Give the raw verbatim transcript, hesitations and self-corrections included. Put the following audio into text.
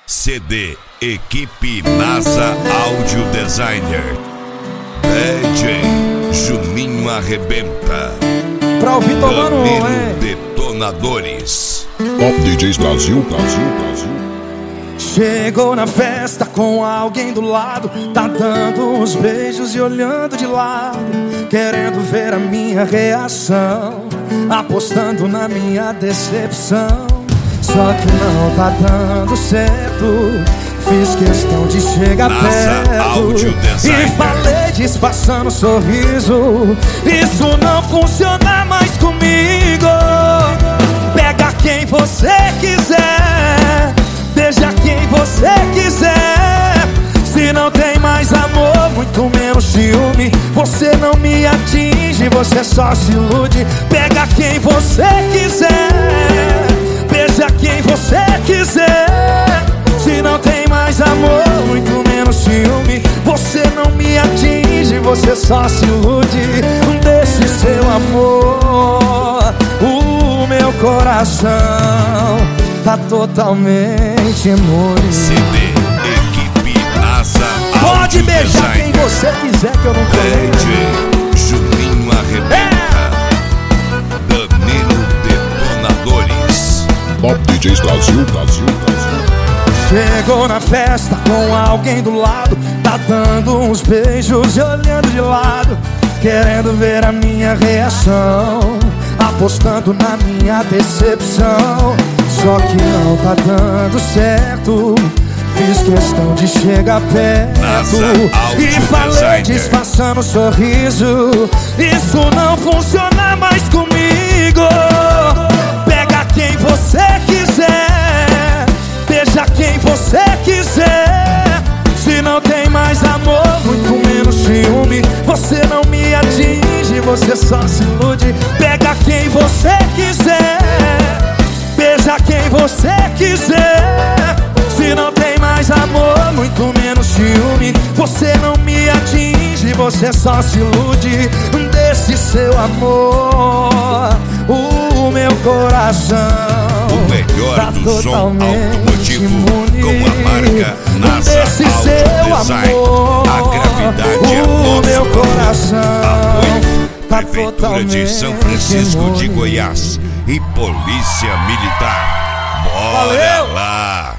C D Equipe NASA Audio Designer. D J Juninho Arrebenta. Pra ouvir tomando um, hein? Detonadores. Top D Js Brasil, Brasil, Brasil. Chegou na festa com alguém do lado, tá dando uns beijos e olhando de lado, querendo ver a minha reação, apostando na minha decepção. Só que não tá dando certo. Fiz questão de chegar perto e falei disfarçando sorriso: isso não funciona mais comigo. Pega quem você quiser, beija quem você quiser. Se não tem mais amor, muito menos ciúme, você não me atinge, você só se ilude. Pega quem você quiser, beija quem você quiser. Se não tem mais amor, muito menos ciúme, você não me atinge, você só se ilude. Deixe seu amor, o meu coração tá totalmente imune. C D Equipe NASA Audio Pode beijar Designer. quem você quiser que eu não tô D J Juninho Arrebenta. Danilo Detonadores. Top D Js Brasil, Brasil, Brasil. Chegou na festa com alguém do lado, tá dando uns beijos e olhando de lado, querendo ver a minha reação, apostando na minha decepção. Só que não tá dando certo. Fiz questão de chegar perto e falei disfarçando sorriso: isso não funciona mais comigo. Pega quem você quiser, beija quem você quiser. Se não tem mais amor, muito menos ciúme, você não me atinge, você só se ilude. Pega quem você quiser, beija quem você quiser. Se não tem mais amor, muito menos ciúme, você não me atinge, você só se ilude. Desse seu amor, o meu coração O melhor tá do som automotivo imune. com a marca NASA Desse seu Audio Design. amor, A gravidade é o nosso meu valor. coração Apoio tá Prefeitura de São totalmente Francisco de imune. Goiás e Polícia Militar. Bora Valeu! lá!